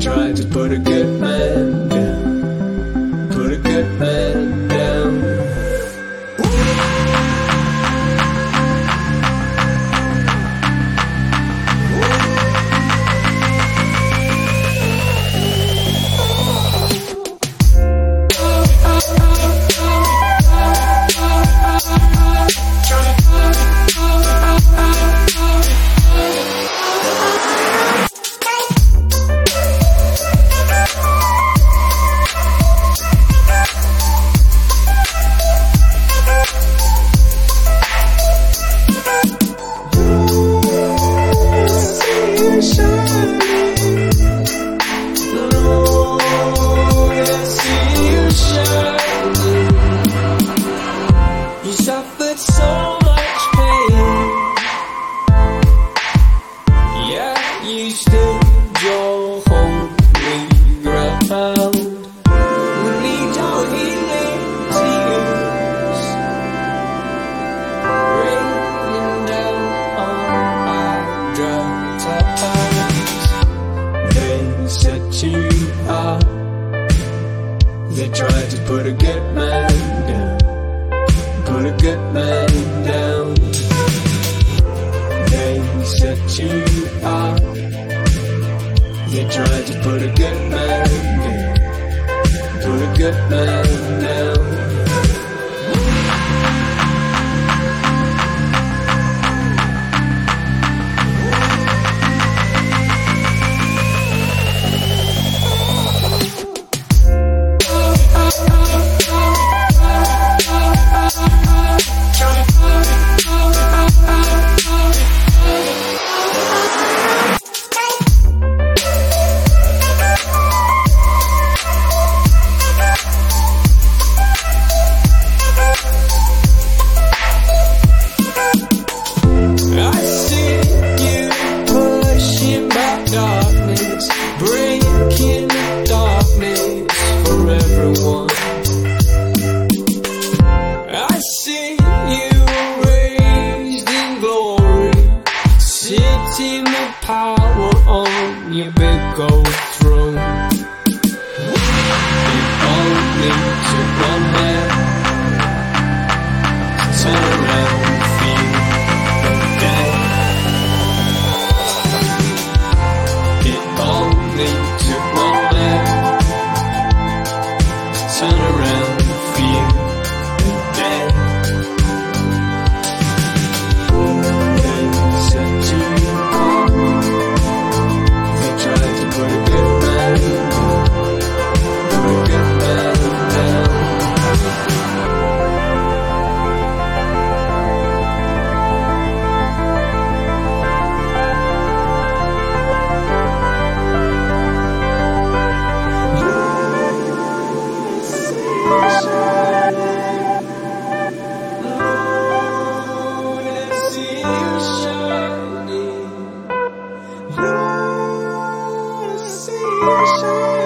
tried to put a good man down, put a good man down. You suffered so much pain, yeah, you stood your holy ground. We need your healing tears raining down on our dry eyes. They set you up, they tried to put a good man down, put a good man down. They set you up, they tried to put a good man down, put a good man down. Darkness, breaking the darkness for everyone. I see you raised in glory, sitting with power on your big gold throne. It only took one man to turn around and feel dead. Only took one man to turn around and feel dead. They set you up, they tried to put a good man down, put a good man down. Shine.